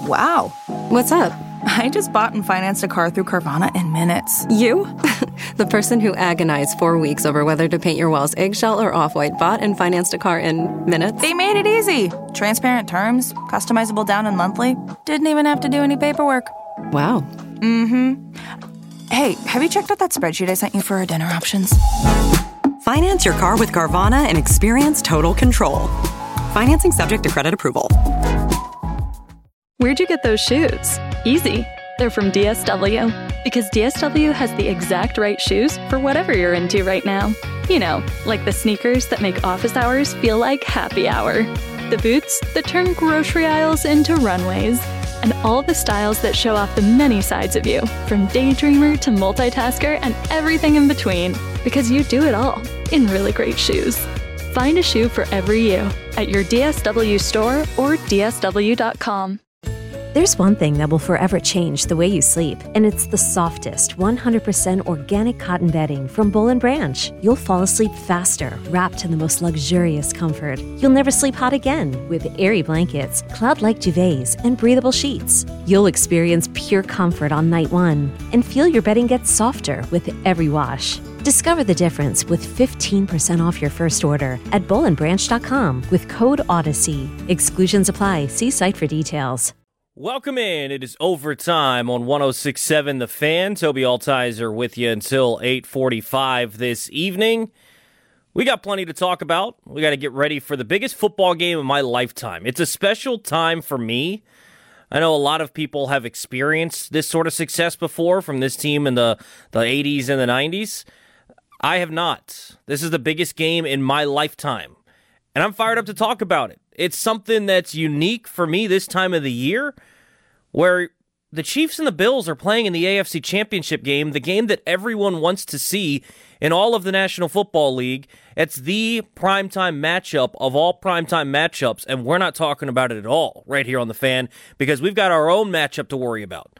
Wow. What's up? I just bought and financed a car through Carvana in minutes. You? The person who agonized 4 weeks over whether to paint your walls eggshell or off-white bought and financed a car in minutes? They made it easy. Transparent terms, customizable down and monthly. Didn't even have to do any paperwork. Wow. Mm-hmm. Hey, have you checked out that spreadsheet I sent you for our dinner options? Finance your car with Carvana and experience total control. Financing subject to credit approval. Where'd you get those shoes? Easy. They're from DSW. Because DSW has the exact right shoes for whatever you're into right now. You know, like the sneakers that make office hours feel like happy hour. The boots that turn grocery aisles into runways. And all the styles that show off the many sides of you, from daydreamer to multitasker and everything in between. Because you do it all in really great shoes. Find a shoe for every you at your DSW store or DSW.com. There's one thing that will forever change the way you sleep, and it's the softest, 100% organic cotton bedding from Boll & Branch. You'll fall asleep faster, wrapped in the most luxurious comfort. You'll never sleep hot again with airy blankets, cloud-like duvets, and breathable sheets. You'll experience pure comfort on night one and feel your bedding gets softer with every wash. Discover the difference with 15% off your first order at bollandbranch.com with code Odyssey. Exclusions apply. See site for details. Welcome in. It is overtime on 106.7 The Fan. Toby Altizer with you until 8:45 this evening. We got plenty to talk about. We got to get ready for the biggest football game of my lifetime. It's a special time for me. I know a lot of people have experienced this sort of success before from this team in the 80s and the 90s. I have not. This is the biggest game in my lifetime, and I'm fired up to talk about it. It's something that's unique for me this time of the year, where the Chiefs and the Bills are playing in the AFC Championship game, the game that everyone wants to see in all of the National Football League. It's the primetime matchup of all primetime matchups, and we're not talking about it at all right here on The Fan because we've got our own matchup to worry about.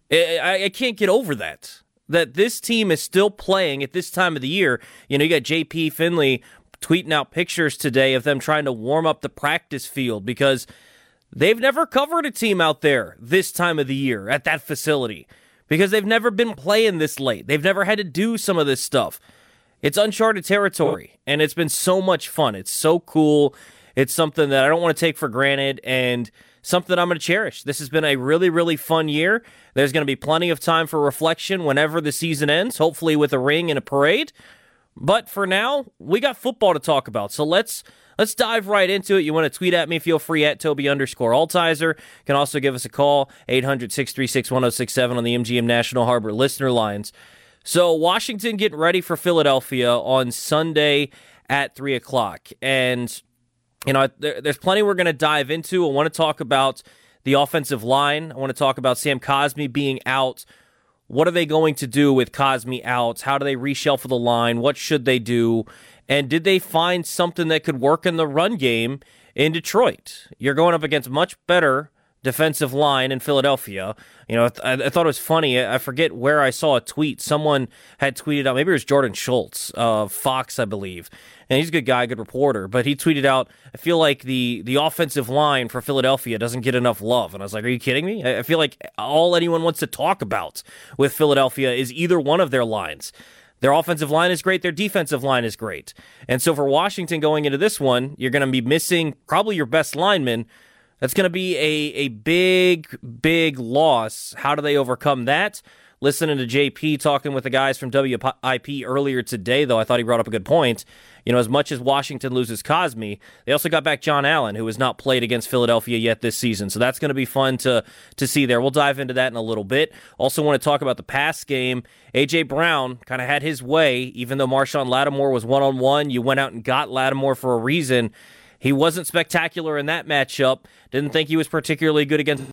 I can't get over that this team is still playing at this time of the year. You know, you got J.P. Finley tweeting out pictures today of them trying to warm up the practice field because they've never covered a team out there this time of the year at that facility because they've never been playing this late. They've never had to do some of this stuff. It's uncharted territory, and it's been so much fun. It's so cool. It's something that I don't want to take for granted and something I'm going to cherish. This has been a really, really fun year. There's going to be plenty of time for reflection whenever the season ends, hopefully with a ring and a parade. But for now, we got football to talk about. So let's dive right into it. You want to tweet at me, feel free at Toby_Altizer. You can also give us a call, 800-636-1067 on the MGM National Harbor listener lines. So Washington getting ready for Philadelphia on Sunday at 3 o'clock. And, you know, there's plenty we're going to dive into. I want to talk about the offensive line. I want to talk about Sam Cosmi being out. What are they going to do with Cosmi out? How do they reshuffle the line? What should they do? And did they find something that could work in the run game in Detroit? You're going up against much better defensive line in Philadelphia. You know, I thought it was funny. I forget where I saw a tweet. Someone had tweeted out, maybe it was Jordan Schultz of Fox, I believe. And he's a good guy, good reporter. But he tweeted out, I feel like the offensive line for Philadelphia doesn't get enough love. And I was like, are you kidding me? I feel like all anyone wants to talk about with Philadelphia is either one of their lines. Their offensive line is great. Their defensive line is great. And so for Washington going into this one, you're going to be missing probably your best lineman. That's going to be a big, big loss. How do they overcome that? Listening to JP talking with the guys from WIP earlier today, though, I thought he brought up a good point. You know, as much as Washington loses Cosmi, they also got back John Allen, who has not played against Philadelphia yet this season. So that's going to be fun to see there. We'll dive into that in a little bit. Also want to talk about the pass game. A.J. Brown kind of had his way, even though Marshawn Lattimore was one-on-one. You went out and got Lattimore for a reason. He wasn't spectacular in that matchup. Didn't think he was particularly good against.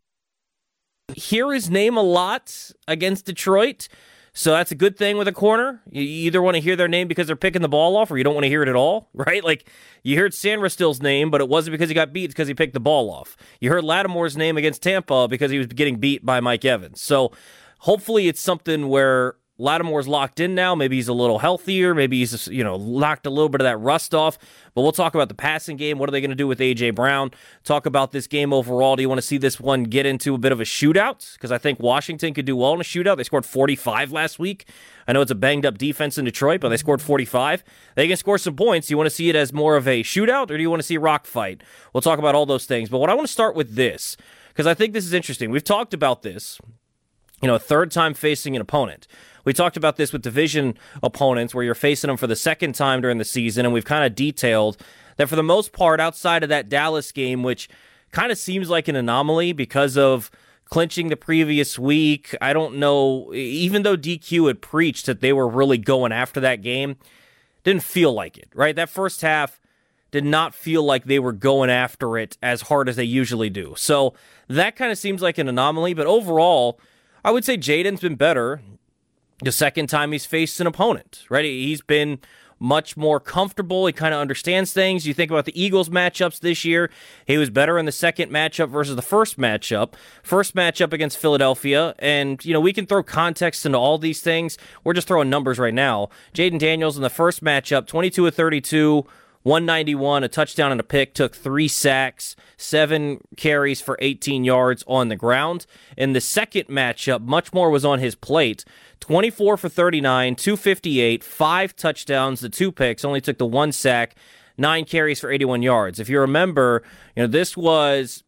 Hear his name a lot against Detroit, so that's a good thing with a corner. You either want to hear their name because they're picking the ball off, or you don't want to hear it at all, right? Like, you heard Sandra-Still's name, but it wasn't because he got beat, it's because he picked the ball off. You heard Lattimore's name against Tampa because he was getting beat by Mike Evans. So hopefully it's something where Lattimore's locked in now. Maybe he's a little healthier. Maybe he's, knocked a little bit of that rust off. But we'll talk about the passing game. What are they going to do with A.J. Brown? Talk about this game overall. Do you want to see this one get into a bit of a shootout? Because I think Washington could do well in a shootout. They scored 45 last week. I know it's a banged-up defense in Detroit, but they scored 45. They can score some points. Do you want to see it as more of a shootout, or do you want to see a rock fight? We'll talk about all those things. But what I want to start with this, because I think this is interesting. We've talked about this, a third time facing an opponent. We talked about this with division opponents where you're facing them for the second time during the season, and we've kind of detailed that for the most part, outside of that Dallas game, which kind of seems like an anomaly because of clinching the previous week. I don't know, even though DQ had preached that they were really going after that game, didn't feel like it, right? That first half did not feel like they were going after it as hard as they usually do. So that kind of seems like an anomaly, but overall, I would say Jaden's been better the second time he's faced an opponent, right? He's been much more comfortable. He kind of understands things. You think about the Eagles matchups this year. He was better in the second matchup versus the first matchup. First matchup against Philadelphia. And, we can throw context into all these things. We're just throwing numbers right now. Jaden Daniels in the first matchup, 22 of 32, 191, a touchdown and a pick, took 3 sacks, 7 carries for 18 yards on the ground. In the second matchup, much more was on his plate. 24 for 39, 258, 5 touchdowns, the 2 picks, only took the 1 sack, 9 carries for 81 yards. If you remember, this was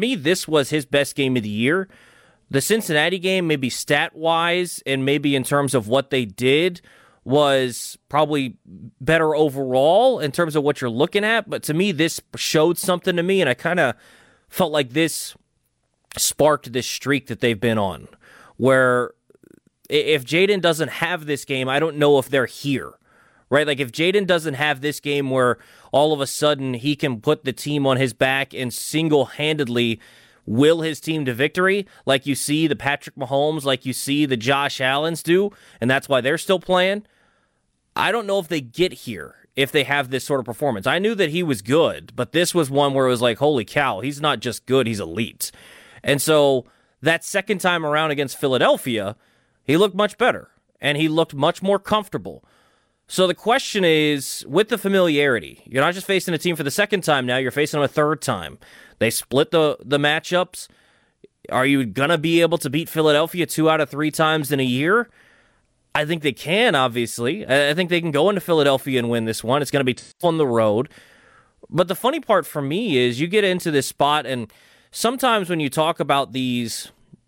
his best game of the year. The Cincinnati game, maybe stat-wise and maybe in terms of what they did, was probably better overall in terms of what you're looking at. But to me, this showed something to me, and I kind of felt like this sparked this streak that they've been on, where if Jaden doesn't have this game, I don't know if they're here, right? Like if Jaden doesn't have this game where all of a sudden he can put the team on his back and single-handedly will his team to victory, like you see the Patrick Mahomes, like you see the Josh Allens do, and that's why they're still playing. I don't know if they get here if they have this sort of performance. I knew that he was good, but this was one where it was like, holy cow, he's not just good, he's elite. And so that second time around against Philadelphia, he looked much better, and he looked much more comfortable. So the question is, with the familiarity, you're not just facing a team for the second time now, you're facing them a third time. They split the matchups. Are you going to be able to beat Philadelphia 2 out of 3 times in a year? I think they can, obviously. I think they can go into Philadelphia and win this one. It's going to be tough on the road. But the funny part for me is you get into this spot, and sometimes when you talk about these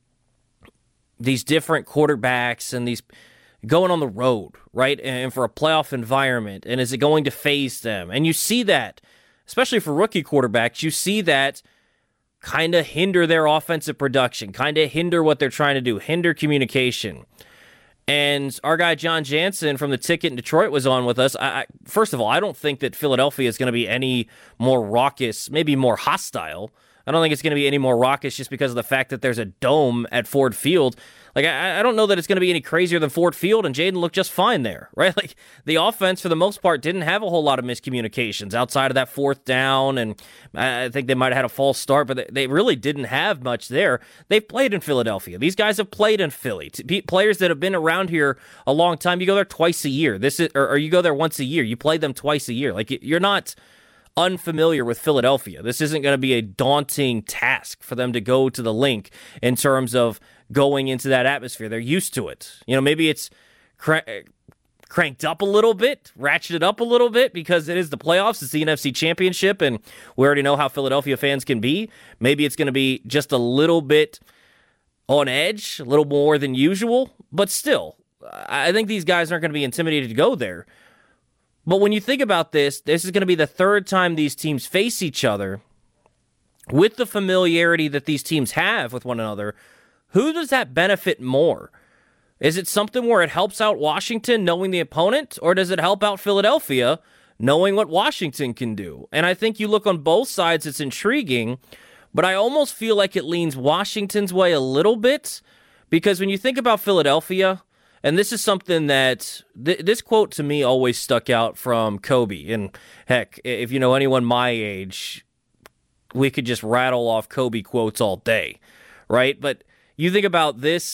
different quarterbacks and these going on the road, right, and for a playoff environment, and is it going to phase them? And you see that, especially for rookie quarterbacks, you see that kind of hinder their offensive production, kind of hinder what they're trying to do, hinder communication. And our guy John Jansen from the Ticket in Detroit was on with us. First of all, I don't think that Philadelphia is going to be any more raucous, maybe more hostile. I don't think it's going to be any more raucous just because of the fact that there's a dome at Ford Field. Like, I don't know that it's going to be any crazier than Ford Field, and Jaden looked just fine there, right? Like, the offense, for the most part, didn't have a whole lot of miscommunications outside of that fourth down, and I think they might have had a false start, but they really didn't have much there. They've played in Philadelphia. These guys have played in Philly. Players that have been around here a long time, you go there twice a year. Or you go there once a year. You play them twice a year. Like, you're not unfamiliar with Philadelphia. This isn't going to be a daunting task for them to go to the link in terms of going into that atmosphere. They're used to it. Maybe it's cranked up a little bit, ratcheted up a little bit because it is the playoffs. It's the NFC Championship, and we already know how Philadelphia fans can be. Maybe it's going to be just a little bit on edge, a little more than usual, but still, I think these guys aren't going to be intimidated to go there. But when you think about this is going to be the third time these teams face each other. With the familiarity that these teams have with one another, who does that benefit more? Is it something where it helps out Washington knowing the opponent, or does it help out Philadelphia knowing what Washington can do? And I think you look on both sides, it's intriguing, but I almost feel like it leans Washington's way a little bit, because when you think about Philadelphia, and this is something that, this quote to me always stuck out from Kobe. And heck, if you know anyone my age, we could just rattle off Kobe quotes all day, right? But you think about this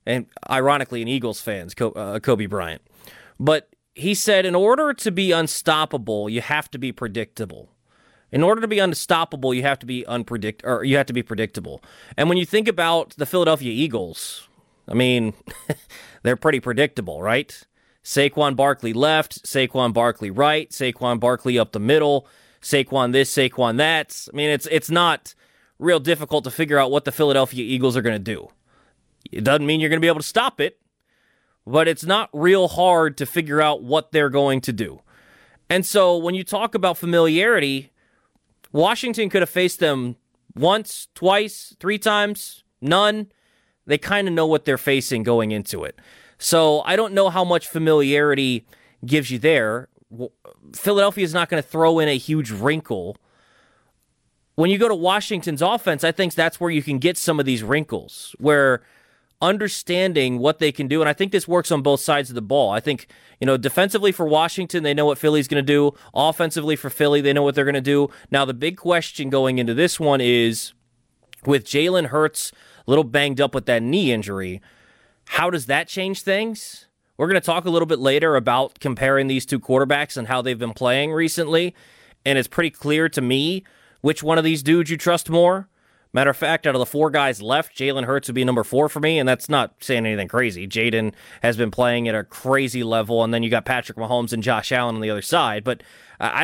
and ironically an Eagles fan, Kobe Bryant. But he said, in order to be unstoppable, you have to be predictable. In order to be unstoppable, you have to be predictable. And when you think about the Philadelphia Eagles, I mean, they're pretty predictable, right? Saquon Barkley left, Saquon Barkley right, Saquon Barkley up the middle, Saquon this, Saquon that. I mean, it's not real difficult to figure out what the Philadelphia Eagles are going to do. It doesn't mean you're going to be able to stop it, but it's not real hard to figure out what they're going to do. And so when you talk about familiarity, Washington could have faced them once, twice, 3 times, none. They kind of know what they're facing going into it. So I don't know how much familiarity gives you there. Philadelphia is not going to throw in a huge wrinkle. When you go to Washington's offense, I think that's where you can get some of these wrinkles, where understanding what they can do, and I think this works on both sides of the ball. I think, defensively for Washington, they know what Philly's going to do. Offensively for Philly, they know what they're going to do. Now, the big question going into this one is, with Jalen Hurts a little banged up with that knee injury, how does that change things? We're going to talk a little bit later about comparing these two quarterbacks and how they've been playing recently, and it's pretty clear to me which one of these dudes you trust more. Matter of fact, out of the 4 guys left, Jalen Hurts would be number 4 for me, and that's not saying anything crazy. Jaden has been playing at a crazy level, and then you got Patrick Mahomes and Josh Allen on the other side, but I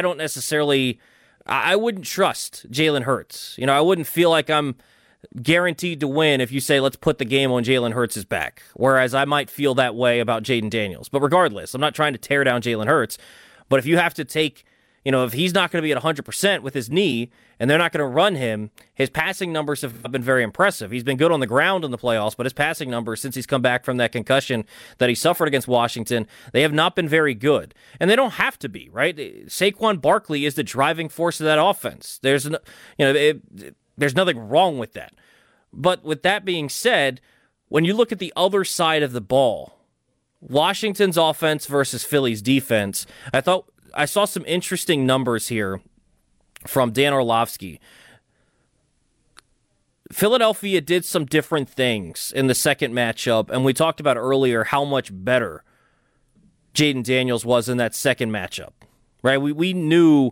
wouldn't trust Jalen Hurts. I wouldn't feel like I'm guaranteed to win if you say, let's put the game on Jalen Hurts' back, whereas I might feel that way about Jaden Daniels. But regardless, I'm not trying to tear down Jalen Hurts, but if you have to take, if he's not going to be at 100% with his knee and they're not going to run him, his passing numbers have been very impressive. He's been good on the ground in the playoffs, but his passing numbers since he's come back from that concussion that he suffered against Washington, they have not been very good. And they don't have to be, right? Saquon Barkley is the driving force of that offense. There's nothing wrong with that. But with that being said, when you look at the other side of the ball, Washington's offense versus Philly's defense, I saw some interesting numbers here from Dan Orlovsky. Philadelphia did some different things in the second matchup, and we talked about earlier how much better Jaden Daniels was in that second matchup, right? We knew,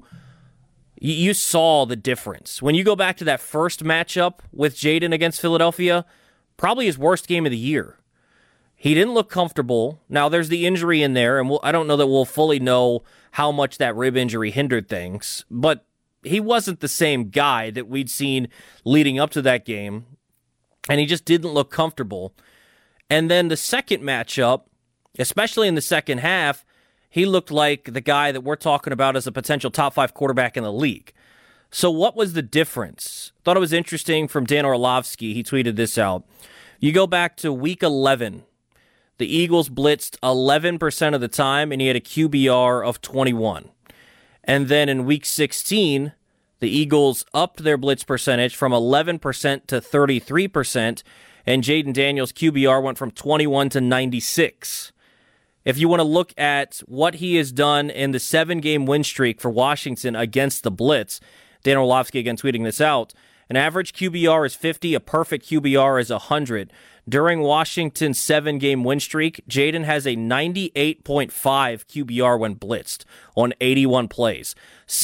you saw the difference. When you go back to that first matchup with Jaden against Philadelphia, probably his worst game of the year. He didn't look comfortable. Now, there's the injury in there, and I don't know that we'll fully know how much that rib injury hindered things, but he wasn't the same guy that we'd seen leading up to that game, and he just didn't look comfortable. And then the second matchup, especially in the second half, he looked like the guy that we're talking about as a potential top 5 quarterback in the league. So what was the difference? Thought it was interesting from Dan Orlovsky. He tweeted this out. You go back to week 11, the Eagles blitzed 11% of the time, and he had a QBR of 21. And then in week 16, the Eagles upped their blitz percentage from 11% to 33%, and Jaden Daniels' QBR went from 21 to 96. If you want to look at what he has done in the 7-game win streak for Washington against the blitz, Dan Orlovsky again tweeting this out, an average QBR is 50, a perfect QBR is 100. During Washington's 7-game win streak, Jaden has a 98.5 QBR when blitzed on 81 plays.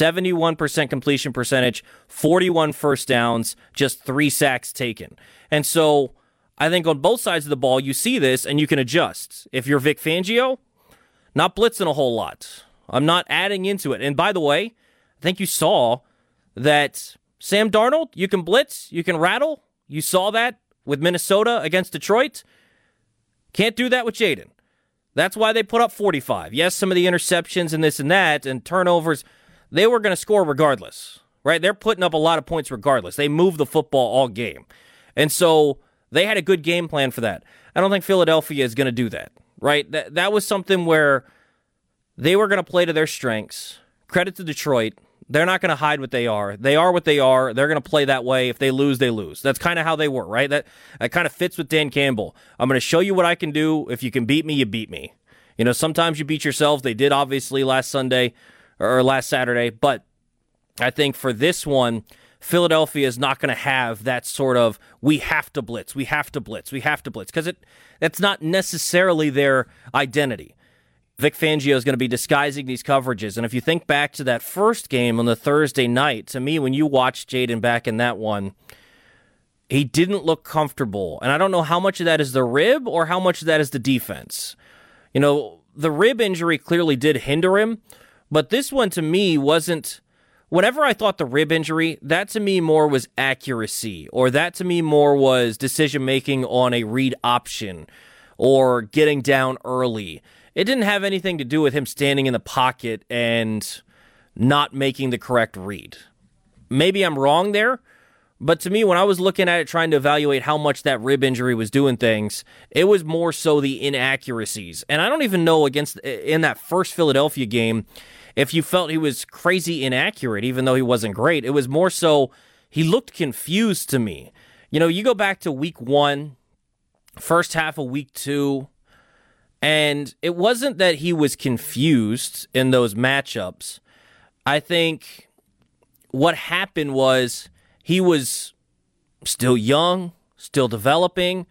71% completion percentage, 41 first downs, just 3 sacks taken. And so I think on both sides of the ball, you see this and you can adjust. If you're Vic Fangio, not blitzing a whole lot. I'm not adding into it. And by the way, I think you saw that Sam Darnold, you can blitz, you can rattle. You saw that with Minnesota against Detroit. Can't do that with Jaden. That's why they put up 45. Yes, some of the interceptions and this and that and turnovers, they were going to score regardless, right? They're putting up a lot of points regardless. They moved the football all game. And so they had a good game plan for that. I don't think Philadelphia is going to do that, right? That was something where they were going to play to their strengths. Credit to Detroit. They're not going to hide what they are. They are what they are. They're going to play that way. If they lose, they lose. That's kind of how they were, right? That kind of fits with Dan Campbell. I'm going to show you what I can do. If you can beat me, you beat me. Sometimes you beat yourselves. They did, obviously, last Sunday or last Saturday. But I think for this one, Philadelphia is not going to have that sort of we have to blitz, because that's not necessarily their identity. Vic Fangio is going to be disguising these coverages. And if you think back to that first game on the Thursday night, to me, when you watched Jayden back in that one, he didn't look comfortable. And I don't know how much of that is the rib or how much of that is the defense. You know, the rib injury clearly did hinder him, but this one to me wasn't. Whenever I thought the rib injury, that to me more was accuracy, or that to me more was decision-making on a read option or getting down early. It didn't have anything to do with him standing in the pocket and not making the correct read. Maybe I'm wrong there, but to me, when I was looking at it, trying to evaluate how much that rib injury was doing things, it was more so the inaccuracies. And I don't even know in that first Philadelphia game if you felt he was crazy inaccurate, even though he wasn't great. It was more so he looked confused to me. You know, you go back to week 1, first half of week 2, and it wasn't that he was confused in those matchups. I think what happened was he was still young, still developing,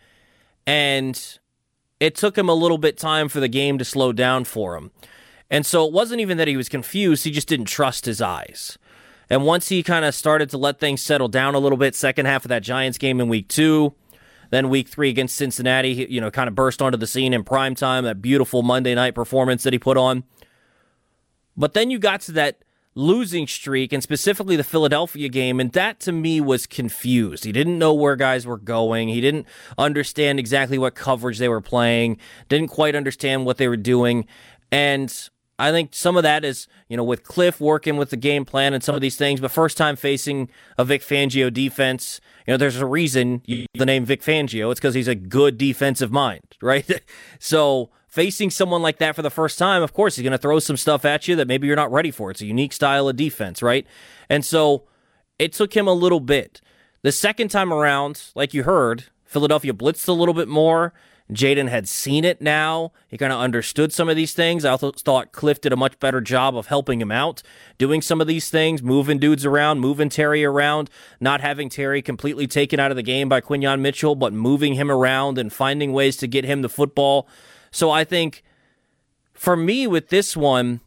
and it took him a little bit time for the game to slow down for him. And so it wasn't even that he was confused, he just didn't trust his eyes. And once he kind of started to let things settle down a little bit, second half of that Giants game in week 2, then week 3 against Cincinnati, he, kind of burst onto the scene in primetime, that beautiful Monday night performance that he put on. But then you got to that losing streak, and specifically the Philadelphia game, and that to me was confused. He didn't know where guys were going. He didn't understand exactly what coverage they were playing, didn't quite understand what they were doing. And I think some of that is, with Cliff working with the game plan and some of these things, but first time facing a Vic Fangio defense, there's a reason the name Vic Fangio. It's because he's a good defensive mind, right? So facing someone like that for the first time, of course, he's going to throw some stuff at you that maybe you're not ready for. It's a unique style of defense, right? And so it took him a little bit. The second time around, like you heard, Philadelphia blitzed a little bit more. Jayden had seen it now. He kind of understood some of these things. I also thought Cliff did a much better job of helping him out, doing some of these things, moving dudes around, moving Terry around, not having Terry completely taken out of the game by Quinyon Mitchell, but moving him around and finding ways to get him the football. So I think for me with this one,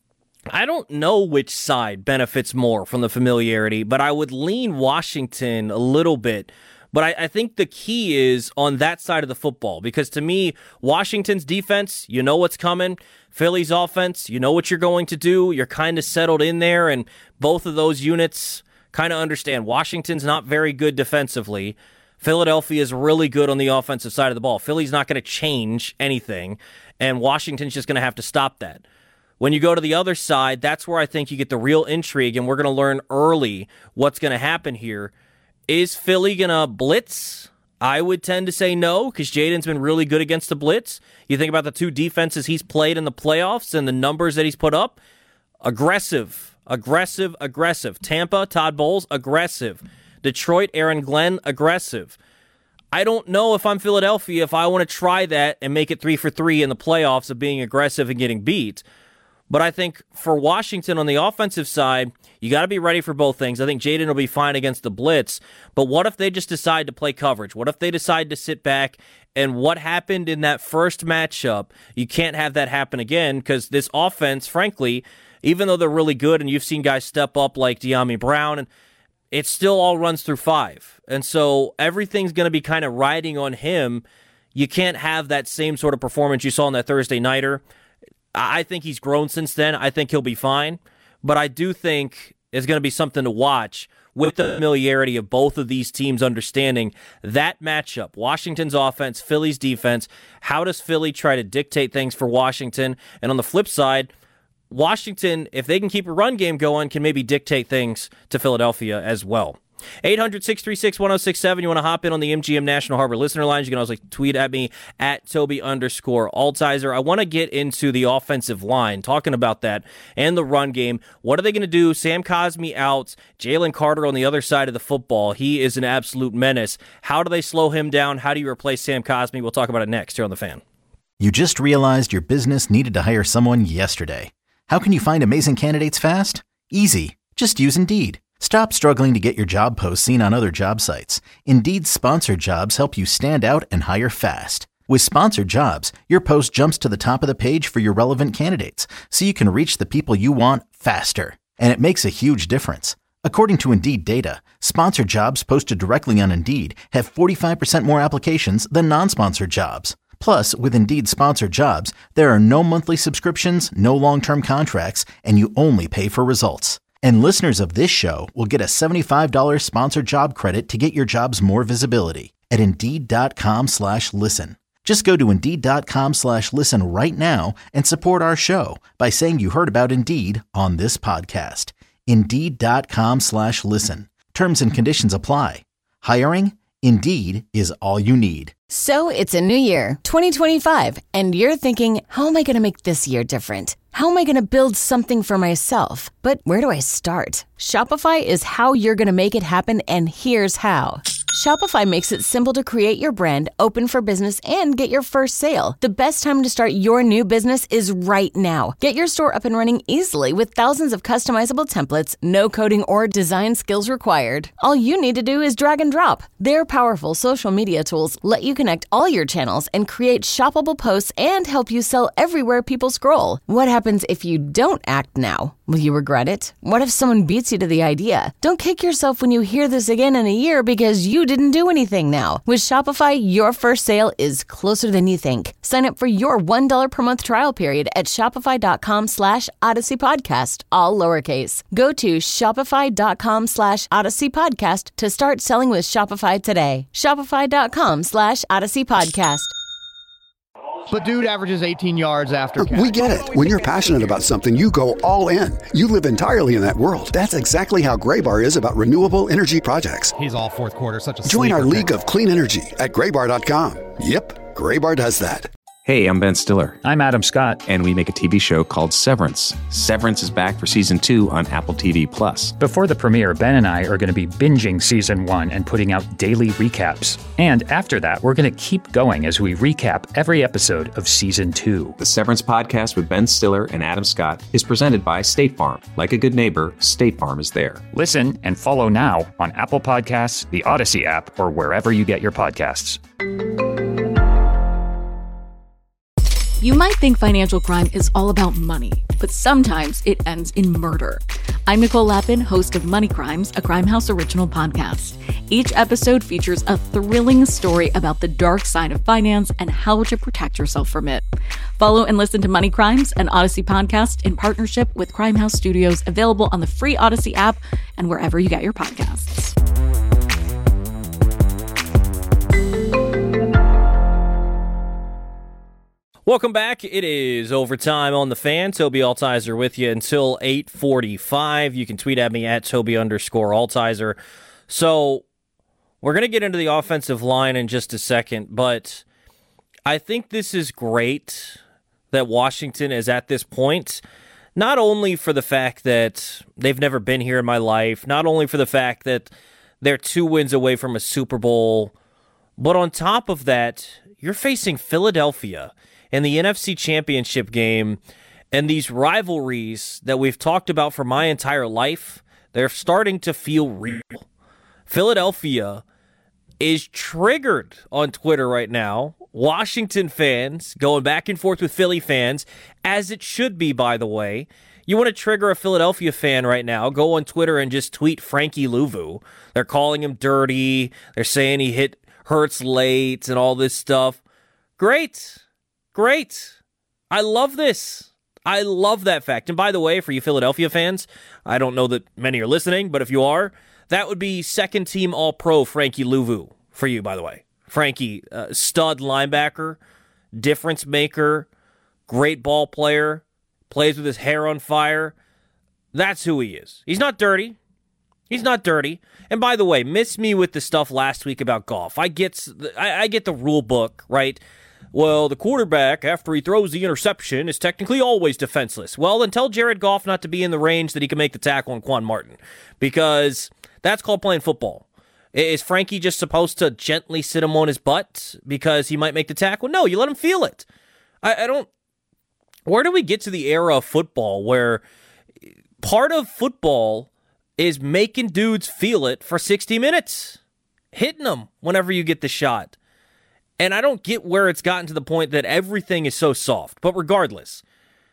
I don't know which side benefits more from the familiarity, but I would lean Washington a little bit. But I think the key is on that side of the football, because to me, Washington's defense, you know what's coming. Philly's offense, you know what you're going to do. You're kind of settled in there, and both of those units kind of understand. Washington's not very good defensively. Philadelphia is really good on the offensive side of the ball. Philly's not going to change anything, and Washington's just going to have to stop that. When you go to the other side, that's where I think you get the real intrigue, and we're going to learn early what's going to happen here. Is Philly going to blitz? I would tend to say no, because Jayden's been really good against the blitz. You think about the two defenses he's played in the playoffs and the numbers that he's put up. Aggressive. Tampa, Todd Bowles, aggressive. Detroit, Aaron Glenn, aggressive. I don't know if I'm Philadelphia, if I want to try that and make it 3 for 3 in the playoffs of being aggressive and getting beat. But I think for Washington on the offensive side, you got to be ready for both things. I think Jayden will be fine against the blitz. But what if they just decide to play coverage? What if they decide to sit back? And what happened in that first matchup, you can't have that happen again, because this offense, frankly, even though they're really good and you've seen guys step up like De'Ami Brown, and it still all runs through 5. And so everything's going to be kind of riding on him. You can't have that same sort of performance you saw in that Thursday nighter. I think he's grown since then. I think he'll be fine. But I do think it's going to be something to watch with the familiarity of both of these teams understanding that matchup. Washington's offense, Philly's defense. How does Philly try to dictate things for Washington? And on the flip side, Washington, if they can keep a run game going, can maybe dictate things to Philadelphia as well. 800-636-1067. You want to hop in on the MGM National Harbor listener lines. You can also tweet at me at Toby_Altizer. I want to get into the offensive line, talking about that and the run game. What are they going to do? Sam Cosmi out, Jalen Carter on the other side of the football. He is an absolute menace. How do they slow him down? How do you replace Sam Cosmi? We'll talk about it next here on The Fan. You just realized your business needed to hire someone yesterday. How can you find amazing candidates fast? Easy. Just use Indeed. Stop struggling to get your job posts seen on other job sites. Indeed's sponsored jobs help you stand out and hire fast. With sponsored jobs, your post jumps to the top of the page for your relevant candidates, so you can reach the people you want faster. And it makes a huge difference. According to Indeed data, sponsored jobs posted directly on Indeed have 45% more applications than non-sponsored jobs. Plus, with Indeed sponsored jobs, there are no monthly subscriptions, no long-term contracts, and you only pay for results. And listeners of this show will get a $75 sponsored job credit to get your jobs more visibility at Indeed.com/listen. Just go to Indeed.com/listen right now and support our show by saying you heard about Indeed on this podcast. Indeed.com/listen. Terms and conditions apply. Hiring? Indeed is all you need. So it's a new year, 2025, and you're thinking, how am I going to make this year different? How am I going to build something for myself? But where do I start? Shopify is how you're going to make it happen, and here's how. Shopify makes it simple to create your brand, open for business, and get your first sale. The best time to start your new business is right now. Get your store up and running easily with thousands of customizable templates, no coding or design skills required. All you need to do is drag and drop. Their powerful social media tools let you connect all your channels and create shoppable posts and help you sell everywhere people scroll. What happens if you don't act now? Will you regret it? What if someone beats you to the idea? Don't kick yourself when you hear this again in a year because you didn't do anything now. With Shopify, your first sale is closer than you think. Sign up for your $1 per month trial period at shopify.com/Odyssey Podcast, all lowercase. Go to shopify.com/Odyssey Podcast to start selling with Shopify today. Shopify.com/Odyssey Podcast. But dude averages 18 yards after catch. We get it. When you're passionate about something, you go all in. You live entirely in that world. That's exactly how Graybar is about renewable energy projects. He's all fourth quarter, such a Join our league of clean energy at Graybar.com. Yep, Graybar does that. Hey, I'm Ben Stiller. I'm Adam Scott. And we make a TV show called Severance. Severance is back for Season 2 on Apple TV+. Before the premiere, Ben and I are going to be binging Season 1 and putting out daily recaps. And after that, we're going to keep going as we recap every episode of Season 2. The Severance podcast with Ben Stiller and Adam Scott is presented by State Farm. Like a good neighbor, State Farm is there. Listen and follow now on Apple Podcasts, the Odyssey app, or wherever you get your podcasts. You might think financial crime is all about money, but sometimes it ends in murder. I'm Nicole Lappin, host of Money Crimes, a Crimehouse original podcast. Each episode features a thrilling story about the dark side of finance and how to protect yourself from it. Follow and listen to Money Crimes, an Odyssey podcast in partnership with Crimehouse Studios, available on the free Odyssey app and wherever you get your podcasts. Welcome back. It is Overtime on the Fan. Toby Altizer with you until 8:45. You can tweet at me at Toby_Altizer. So we're going to get into the offensive line in just a second, but I think this is great that Washington is at this point, not only for the fact that they've never been here in my life, not only for the fact that they're 2 wins away from a Super Bowl, but on top of that, you're facing Philadelphia in the NFC Championship game, and these rivalries that we've talked about for my entire life, they're starting to feel real. Philadelphia is triggered on Twitter right now. Washington fans going back and forth with Philly fans, as it should be, by the way. You want to trigger a Philadelphia fan right now, go on Twitter and just tweet Frankie Louvu. They're calling him dirty. They're saying he hit Hurts late and all this stuff. Great. I love this. I love that fact. And by the way, for you Philadelphia fans, I don't know that many are listening, but if you are, that would be second team All-Pro Frankie Louvu for you, by the way. Frankie, stud linebacker, difference maker, great ball player, plays with his hair on fire. That's who he is. He's not dirty. And by the way, miss me with the stuff last week about Goff. I get the rule book, right? Well, the quarterback, after he throws the interception, is technically always defenseless. Well, then tell Jared Goff not to be in the range that he can make the tackle on Quan Martin, because that's called playing football. Is Frankie just supposed to gently sit him on his butt because he might make the tackle? No, you let him feel it. I don't... Where do we get to the era of football where part of football is making dudes feel it for 60 minutes, hitting them whenever you get the shot. And I don't get where it's gotten to the point that everything is so soft. But regardless,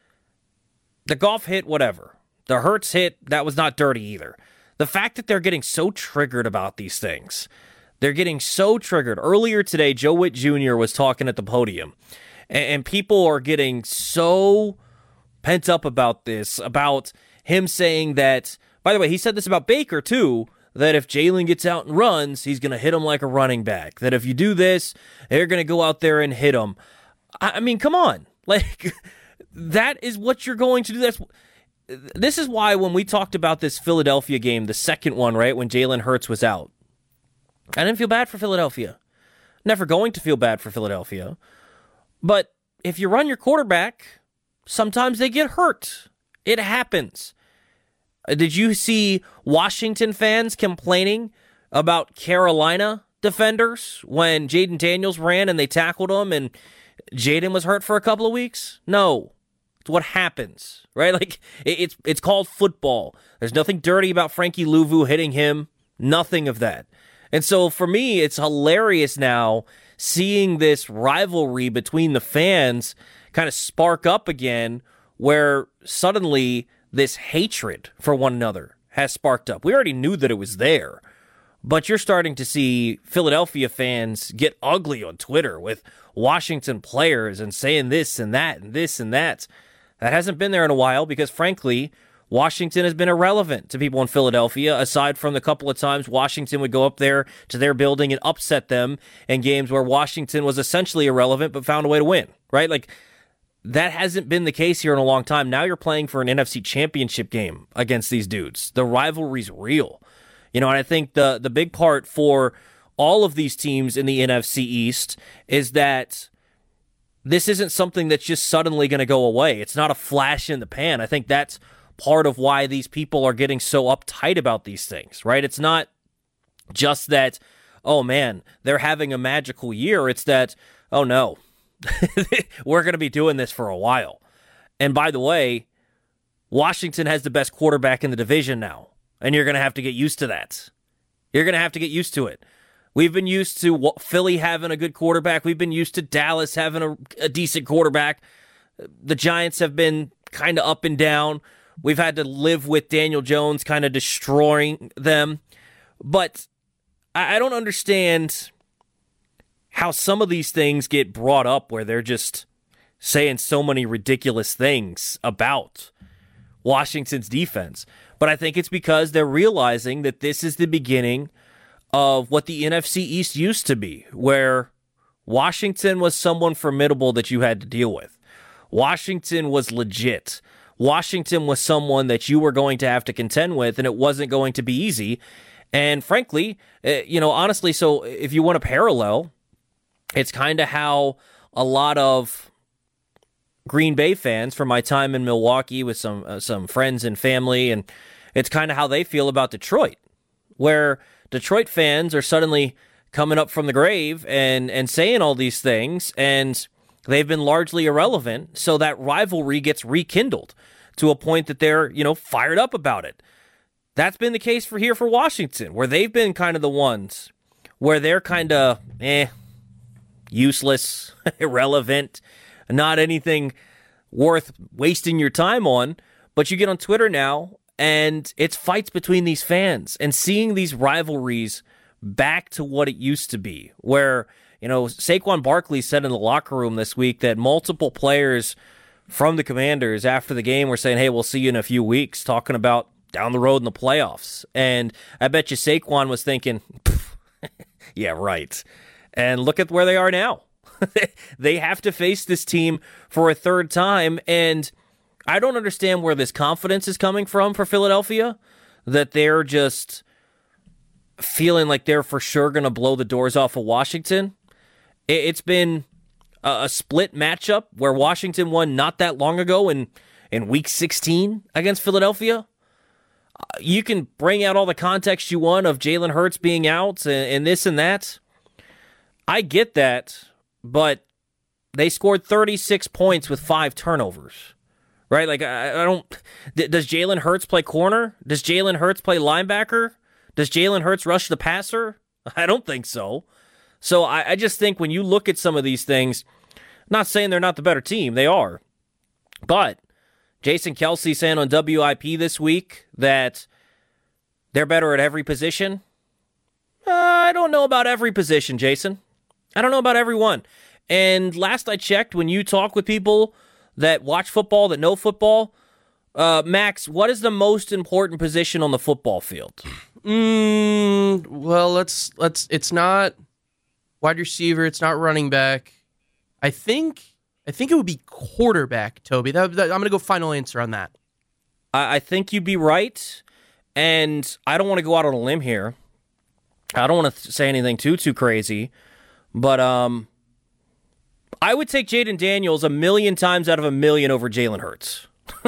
the Goff hit, whatever. The Hurts hit, that was not dirty either. The fact that they're getting so triggered about these things, they're getting so triggered. Earlier today, Joe Witt Jr. was talking at the podium, and people are getting so pent up about this, about him saying that, by the way, he said this about Baker too, that if Jalen gets out and runs, he's going to hit him like a running back. That if you do this, they're going to go out there and hit him. I mean, come on. Like, that is what you're going to do. This is why when we talked about this Philadelphia game, the second one, right, when Jalen Hurts was out, I didn't feel bad for Philadelphia. Never going to feel bad for Philadelphia. But if you run your quarterback, sometimes they get hurt. It happens. Did you see Washington fans complaining about Carolina defenders when Jaden Daniels ran and they tackled him and Jaden was hurt for a couple of weeks? No. It's what happens, right? Like, it's called football. There's nothing dirty about Frankie Louvu hitting him. Nothing of that. And so for me, it's hilarious now seeing this rivalry between the fans kind of spark up again, where suddenly this hatred for one another has sparked up. We already knew that it was there, but you're starting to see Philadelphia fans get ugly on Twitter with Washington players and saying this and that and this and that. That hasn't been there in a while because, frankly, Washington has been irrelevant to people in Philadelphia, aside from the couple of times Washington would go up there to their building and upset them in games where Washington was essentially irrelevant but found a way to win, right? Like, that hasn't been the case here in a long time. Now you're playing for an NFC championship game against these dudes. The rivalry's real. You know, and I think the big part for all of these teams in the NFC East is that this isn't something that's just suddenly going to go away. It's not a flash in the pan. I think that's part of why these people are getting so uptight about these things, right? It's not just that, oh man, they're having a magical year. It's that, oh no, we're going to be doing this for a while. And by the way, Washington has the best quarterback in the division now, and you're going to have to get used to that. You're going to have to get used to it. We've been used to Philly having a good quarterback. We've been used to Dallas having a decent quarterback. The Giants have been kind of up and down. We've had to live with Daniel Jones kind of destroying them. But I don't understand how some of these things get brought up where they're just saying so many ridiculous things about Washington's defense. But I think it's because they're realizing that this is the beginning of what the NFC East used to be, where Washington was someone formidable that you had to deal with. Washington was legit. Washington was someone that you were going to have to contend with, and it wasn't going to be easy. And frankly, honestly, so if you want a parallel, it's kind of how a lot of Green Bay fans from my time in Milwaukee with some friends and family, and it's kind of how they feel about Detroit, where Detroit fans are suddenly coming up from the grave and saying all these things, and they've been largely irrelevant, so that rivalry gets rekindled to a point that they're, fired up about it. That's been the case for Washington, where they've been kind of the ones where they're kind of, useless, irrelevant, not anything worth wasting your time on. But you get on Twitter now, and it's fights between these fans, and seeing these rivalries back to what it used to be, where, Saquon Barkley said in the locker room this week that multiple players from the Commanders after the game were saying, hey, we'll see you in a few weeks, talking about down the road in the playoffs. And I bet you Saquon was thinking, yeah, right. And look at where they are now. They have to face this team for a third time, and I don't understand where this confidence is coming from for Philadelphia, that they're just feeling like they're for sure going to blow the doors off of Washington. It's been a split matchup where Washington won not that long ago in Week 16 against Philadelphia. You can bring out all the context you want of Jalen Hurts being out and this and that. I get that, but they scored 36 points with 5 turnovers, right? Like, I don't... Does Jalen Hurts play corner? Does Jalen Hurts play linebacker? Does Jalen Hurts rush the passer? I don't think so. So I just think when you look at some of these things, not saying they're not the better team, they are. But Jason Kelce saying on WIP this week that they're better at every position. I don't know about every position, Jason. I don't know about every one. And last I checked, when you talk with people that watch football, that know football, Max, what is the most important position on the football field? Well, it's not wide receiver. It's not running back. I think it would be quarterback, Toby. I'm going to go final answer on that. I think you'd be right, and I don't want to go out on a limb here. I don't want to say anything too crazy, but I would take Jaden Daniels 1,000,000 times out of 1,000,000 over Jalen Hurts.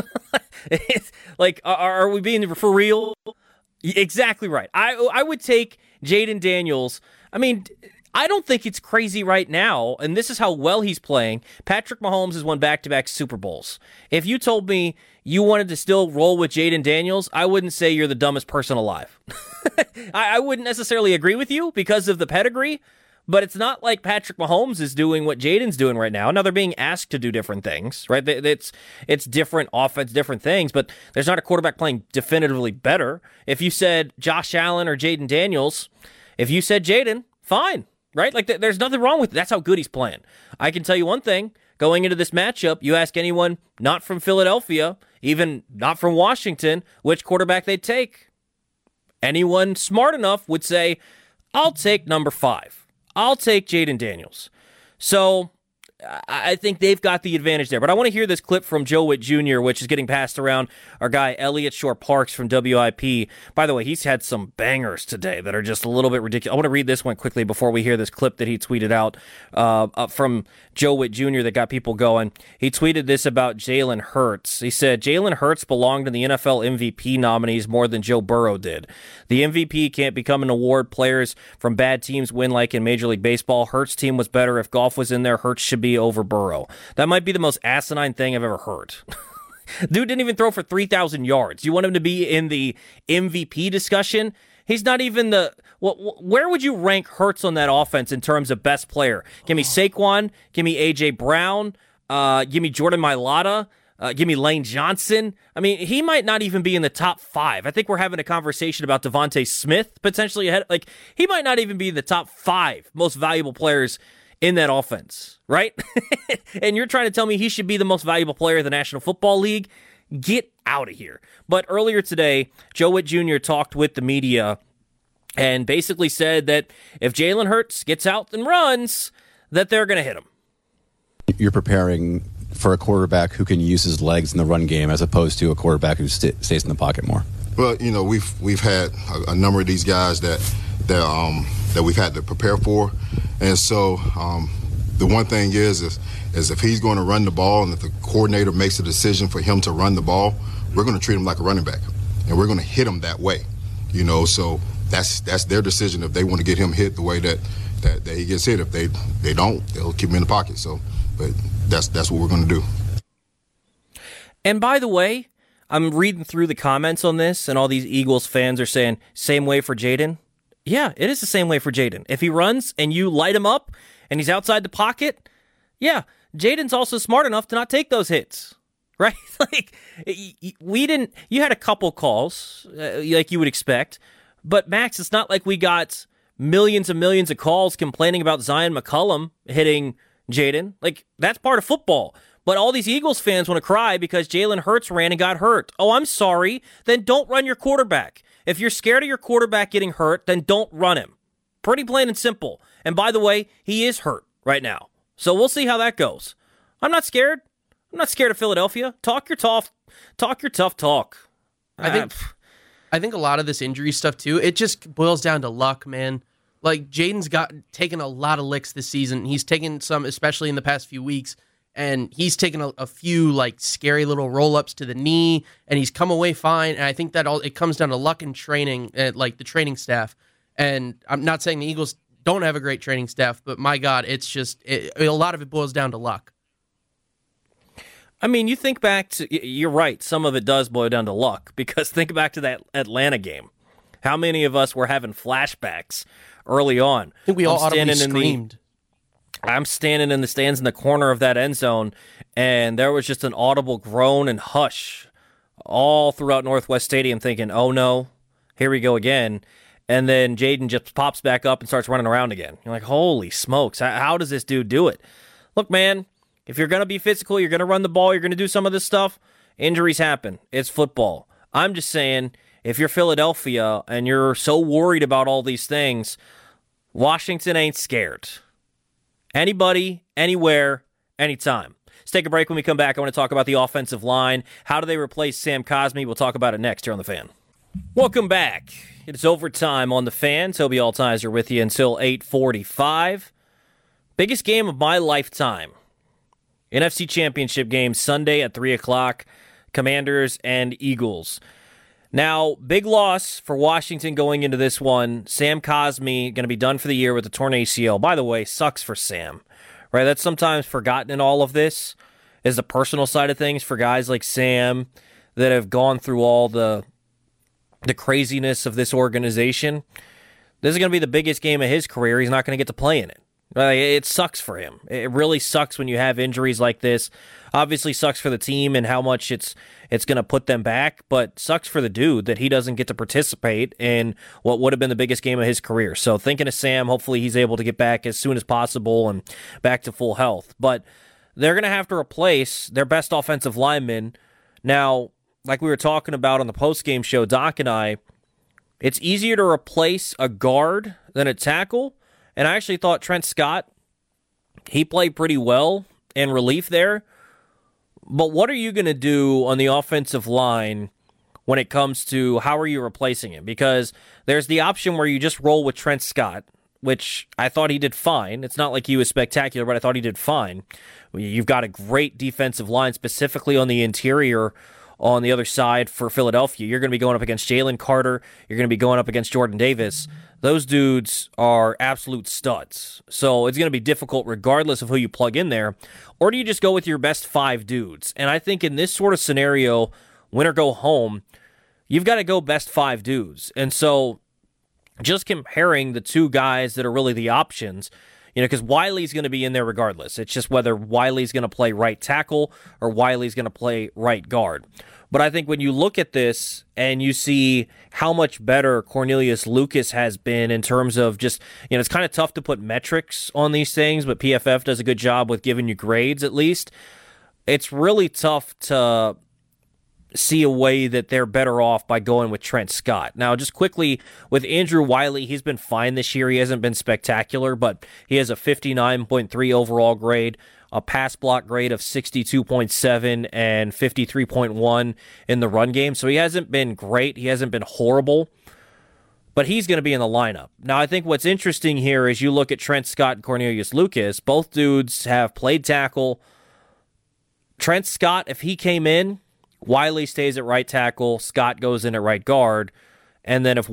Like, are we being for real? Exactly right. I would take Jaden Daniels. I mean, I don't think it's crazy right now, and this is how well he's playing. Patrick Mahomes has won back-to-back Super Bowls. If you told me you wanted to still roll with Jaden Daniels, I wouldn't say you're the dumbest person alive. I wouldn't necessarily agree with you because of the pedigree, but it's not like Patrick Mahomes is doing what Jaden's doing right now. Now, they're being asked to do different things, right? It's different offense, different things, but there's not a quarterback playing definitively better. If you said Josh Allen or Jaden Daniels, if you said Jaden, fine. Right? Like, there's nothing wrong with it. That's how good he's playing. I can tell you one thing. Going into this matchup, you ask anyone not from Philadelphia, even not from Washington, which quarterback they'd take. Anyone smart enough would say, I'll take number 5. I'll take Jaden Daniels. So I think they've got the advantage there. But I want to hear this clip from Joe Witt Jr., which is getting passed around. Our guy, Elliot Shore-Parks from WIP. By the way, he's had some bangers today that are just a little bit ridiculous. I want to read this one quickly before we hear this clip that he tweeted out from Joe Witt Jr. that got people going. He tweeted this about Jalen Hurts. He said, Jalen Hurts belonged in the NFL MVP nominees more than Joe Burrow did. The MVP can't become an award players from bad teams win like in Major League Baseball. Hurts' team was better. If golf was in there, Hurts should be over Burrow. That might be the most asinine thing I've ever heard. Dude didn't even throw for 3,000 yards. You want him to be in the MVP discussion? He's not even the... where would you rank Hurts on that offense in terms of best player? Give me Saquon. Give me A.J. Brown. Give me Jordan Mailata. Give me Lane Johnson. I mean, he might not even be in the top 5. I think we're having a conversation about Devontae Smith potentially ahead. Like, he might not even be in the top 5 most valuable players in that offense, right? And you're trying to tell me he should be the most valuable player in the National Football League? Get out of here. But earlier today, Joe Witt Jr. talked with the media and basically said that if Jalen Hurts gets out and runs, that they're going to hit him. You're preparing for a quarterback who can use his legs in the run game as opposed to a quarterback who stays in the pocket more. Well, you know, we've had a number of these guys that we've had to prepare for. And so the one thing is if he's going to run the ball and if the coordinator makes a decision for him to run the ball, we're going to treat him like a running back. And we're going to hit him that way. You know, so that's their decision if they want to get him hit the way that he gets hit. If they don't, they'll keep him in the pocket. So, but that's what we're going to do. And by the way, I'm reading through the comments on this, and all these Eagles fans are saying, same way for Jaden. Yeah, it is the same way for Jaden. If he runs and you light him up and he's outside the pocket, yeah, Jaden's also smart enough to not take those hits, right? Like, you had a couple calls, like you would expect, but Max, it's not like we got millions and millions of calls complaining about Zion McCollum hitting Jaden. Like, that's part of football. But all these Eagles fans want to cry because Jalen Hurts ran and got hurt. Oh, I'm sorry. Then don't run your quarterback. If you're scared of your quarterback getting hurt, then don't run him. Pretty plain and simple. And by the way, he is hurt right now. So we'll see how that goes. I'm not scared. I'm not scared of Philadelphia. Talk your tough talk. I think a lot of this injury stuff too, it just boils down to luck, man. Like, Jaden's taken a lot of licks this season. He's taken some, especially in the past few weeks. And he's taken a few, like, scary little roll-ups to the knee, and he's come away fine. And I think that it comes down to luck and training, like the training staff. And I'm not saying the Eagles don't have a great training staff, but my God, it's just a lot of it boils down to luck. I mean, you think back to, you're right, some of it does boil down to luck, because think back to that Atlanta game. How many of us were having flashbacks early on? I think we all audibly screamed. I'm standing in the stands in the corner of that end zone, and there was just an audible groan and hush all throughout Northwest Stadium, thinking, oh no, here we go again. And then Jayden just pops back up and starts running around again. You're like, holy smokes, how does this dude do it? Look, man, if you're going to be physical, you're going to run the ball, you're going to do some of this stuff, injuries happen. It's football. I'm just saying, if you're Philadelphia and you're so worried about all these things, Washington ain't scared. Anybody, anywhere, anytime. Let's take a break. When we come back, I want to talk about the offensive line. How do they replace Sam Cosmi? We'll talk about it next here on The Fan. Welcome back. It's overtime on The Fan. Toby Altizer with you until 8:45. Biggest game of my lifetime. NFC Championship game Sunday at 3 o'clock. Commanders and Eagles. Now, big loss for Washington going into this one. Sam Cosmi going to be done for the year with a torn ACL. By the way, sucks for Sam, right? That's sometimes forgotten in all of this, is the personal side of things for guys like Sam that have gone through all the craziness of this organization. This is going to be the biggest game of his career. He's not going to get to play in it. It sucks for him. It really sucks when you have injuries like this. Obviously sucks for the team and how much it's going to put them back, but sucks for the dude that he doesn't get to participate in what would have been the biggest game of his career. So thinking of Sam, hopefully he's able to get back as soon as possible and back to full health. But they're going to have to replace their best offensive lineman. Now, like we were talking about on the postgame show, Doc and I, it's easier to replace a guard than a tackle. And I actually thought Trent Scott, he played pretty well in relief there. But what are you going to do on the offensive line when it comes to how are you replacing him? Because there's the option where you just roll with Trent Scott, which I thought he did fine. It's not like he was spectacular, but I thought he did fine. You've got a great defensive line, specifically on the interior on the other side for Philadelphia. You're going to be going up against Jalen Carter. You're going to be going up against Jordan Davis. Those dudes are absolute studs. So it's going to be difficult regardless of who you plug in there. Or do you just go with your best 5 dudes? And I think in this sort of scenario, win or go home, you've got to go best 5 dudes. And so just comparing the 2 guys that are really the options, because Wiley's going to be in there regardless. It's just whether Wiley's going to play right tackle or Wiley's going to play right guard. But I think when you look at this and you see how much better Cornelius Lucas has been in terms of just, it's kind of tough to put metrics on these things, but PFF does a good job with giving you grades at least. It's really tough to see a way that they're better off by going with Trent Scott. Now, just quickly, with Andrew Wiley, he's been fine this year. He hasn't been spectacular, but he has a 59.3 overall grade, a pass block grade of 62.7, and 53.1 in the run game. So he hasn't been great. He hasn't been horrible, but he's going to be in the lineup. Now, I think what's interesting here is you look at Trent Scott and Cornelius Lucas. Both dudes have played tackle. Trent Scott, if he came in, Wiley stays at right tackle, Scott goes in at right guard, and then if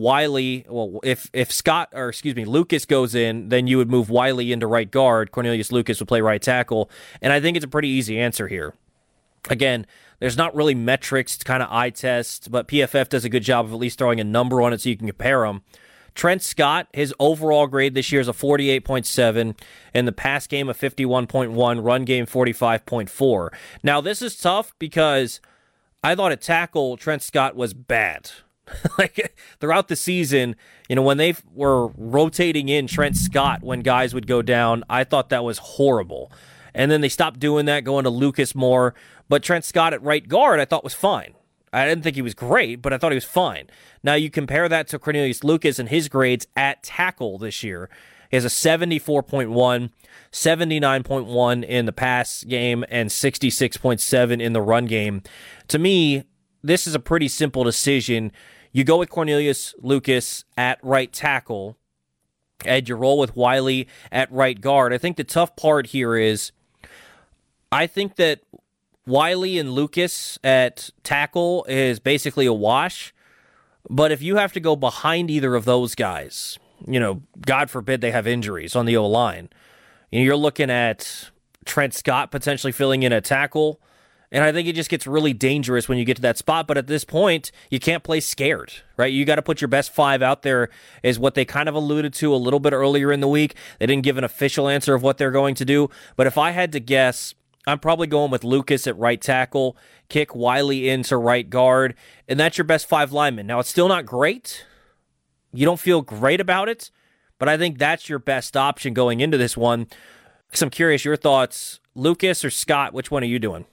Lucas goes in, then you would move Wiley into right guard, Cornelius Lucas would play right tackle, and I think it's a pretty easy answer here. Again, there's not really metrics, it's kind of eye test, but PFF does a good job of at least throwing a number on it so you can compare them. Trent Scott, his overall grade this year is a 48.7, in the pass game a 51.1, run game 45.4. Now, this is tough because I thought at tackle, Trent Scott was bad. Like throughout the season, when they were rotating in Trent Scott when guys would go down, I thought that was horrible. And then they stopped doing that, going to Lucas more. But Trent Scott at right guard, I thought was fine. I didn't think he was great, but I thought he was fine. Now you compare that to Cornelius Lucas and his grades at tackle this year. He has a 74.1, 79.1 in the pass game, and 66.7 in the run game. To me, this is a pretty simple decision. You go with Cornelius Lucas at right tackle, and you roll with Wiley at right guard. I think the tough part here is I think that Wiley and Lucas at tackle is basically a wash. But if you have to go behind either of those guys, God forbid they have injuries on the O-line, you're looking at Trent Scott potentially filling in a tackle, And I think it just gets really dangerous when you get to that spot. But at this point, you can't play scared, right? You got to put your best 5 out there, is what they kind of alluded to a little bit earlier in the week. They didn't give an official answer of what they're going to do. But if I had to guess, I'm probably going with Lucas at right tackle, kick Wiley into right guard, and that's your best 5 linemen. Now, it's still not great. You don't feel great about it, but I think that's your best option going into this one. So I'm curious, your thoughts, Lucas or Scott, which one are you doing?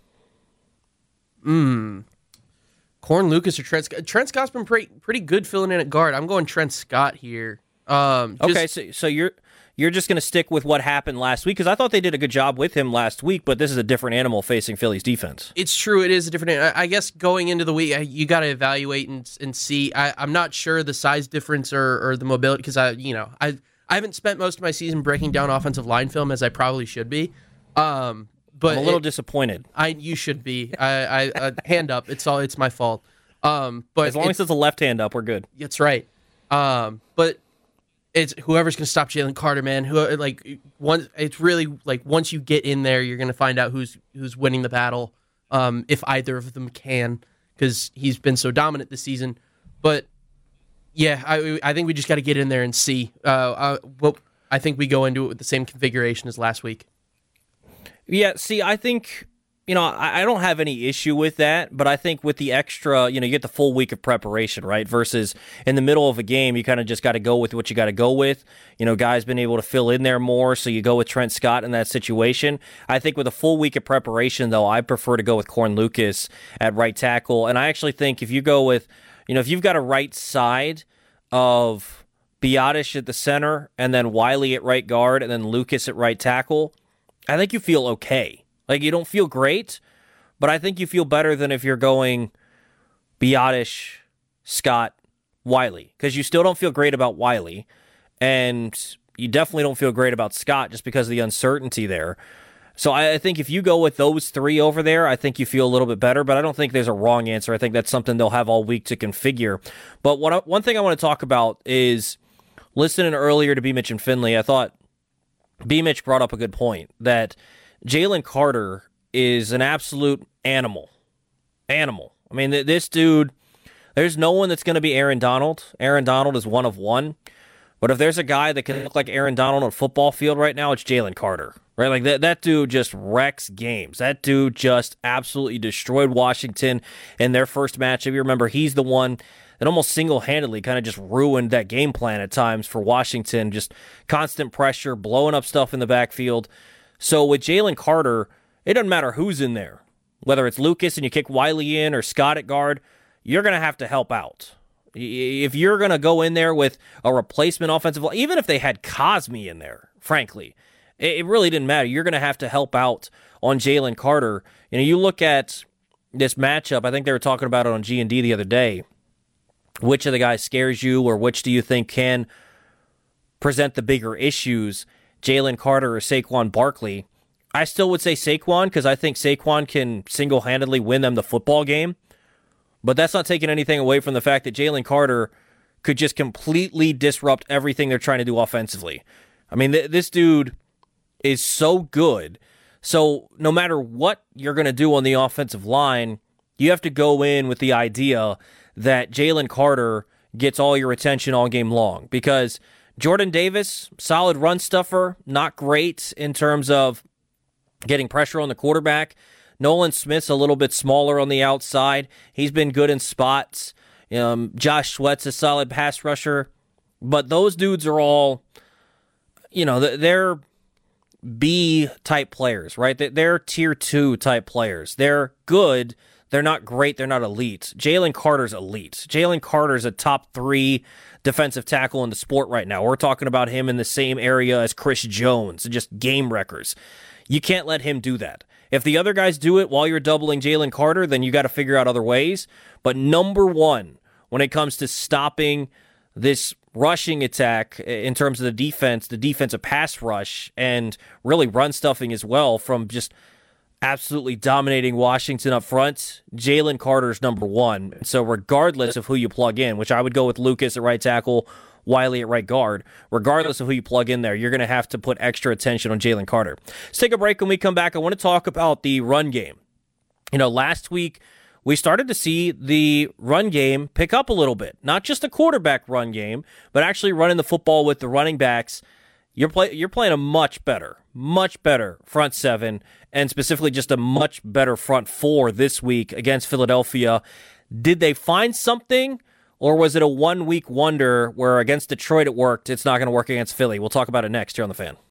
Corn Lucas or Trent Scott? Trent Scott's been pretty good filling in at guard. I'm going Trent Scott here. Okay, so you're just going to stick with what happened last week, because I thought they did a good job with him last week, but this is a different animal facing Philly's defense. It's true. It is a different. I guess going into the week, you got to evaluate and see. I'm not sure the size difference or the mobility, because I haven't spent most of my season breaking down offensive line film as I probably should be. But I'm a little disappointed. You should be. I hand up. It's my fault. But as long as it's a left hand up, we're good. That's right. But it's whoever's going to stop Jalen Carter, man. It's really like once you get in there, you're going to find out who's winning the battle. If either of them can, because he's been so dominant this season. But yeah, I think we just got to get in there and see. I think we go into it with the same configuration as last week. Yeah, see, I think, I don't have any issue with that, but I think with the extra, you get the full week of preparation, right? Versus in the middle of a game, you kind of just got to go with what you got to go with. Guys been able to fill in there more, so you go with Trent Scott in that situation. I think with a full week of preparation, though, I prefer to go with Corn Lucas at right tackle. And I actually think if you go with, if you've got a right side of Biadasz at the center, and then Wiley at right guard, and then Lucas at right tackle, I think you feel okay. Like, you don't feel great, but I think you feel better than if you're going Biadasz, Scott, Wiley, because you still don't feel great about Wiley, and you definitely don't feel great about Scott just because of the uncertainty there. So I think if you go with those 3 over there, I think you feel a little bit better, but I don't think there's a wrong answer. I think that's something they'll have all week to configure. But one thing I want to talk about is, listening earlier to B. Mitch and Finley, I thought B. Mitch brought up a good point, that Jalen Carter is an absolute animal. I mean, this dude, there's no one that's going to be Aaron Donald. Aaron Donald is one of one. But if there's a guy that can look like Aaron Donald on a football field right now, it's Jalen Carter. Right? Like, that dude just wrecks games. That dude just absolutely destroyed Washington in their first matchup. You remember, he's the one that almost single-handedly kind of just ruined that game plan at times for Washington. Just constant pressure, blowing up stuff in the backfield. So with Jalen Carter, it doesn't matter who's in there. Whether it's Lucas and you kick Wiley in or Scott at guard, you're going to have to help out. If you're going to go in there with a replacement offensive line, even if they had Cosme in there, frankly, it really didn't matter. You're going to have to help out on Jalen Carter. You look at this matchup, I think they were talking about it on G&D the other day. Which of the guys scares you, or which do you think can present the bigger issues, Jalen Carter or Saquon Barkley? I still would say Saquon, because I think Saquon can single-handedly win them the football game. But that's not taking anything away from the fact that Jalen Carter could just completely disrupt everything they're trying to do offensively. I mean, this dude is so good. So no matter what you're going to do on the offensive line, you have to go in with the idea that Jalen Carter gets all your attention all game long. Because Jordan Davis, solid run stuffer, not great in terms of getting pressure on the quarterback. Nolan Smith's a little bit smaller on the outside. He's been good in spots. Josh Sweat's a solid pass rusher. But those dudes are all, they're B-type players, right? They're tier 2 type players. They're good. They're not great. They're not elite. Jalen Carter's elite. Jalen Carter's a top 3 defensive tackle in the sport right now. We're talking about him in the same area as Chris Jones, just game wreckers. You can't let him do that. If the other guys do it while you're doubling Jalen Carter, then you got to figure out other ways. But number one, when it comes to stopping this rushing attack in terms of the defensive pass rush, and really run stuffing as well from just absolutely dominating Washington up front, Jalen Carter's number one. So regardless of who you plug in, which I would go with Lucas at right tackle, Wiley at right guard, regardless of who you plug in there, you're going to have to put extra attention on Jalen Carter. Let's take a break. When we come back, I want to talk about the run game. Last week we started to see the run game pick up a little bit. Not just a quarterback run game, but actually running the football with the running backs. You're playing a much better front seven, and specifically just a much better front four this week against Philadelphia. Did they find something, or was it a 1 week wonder where against Detroit it worked, it's not going to work against Philly? We'll talk about it next here on The Fan.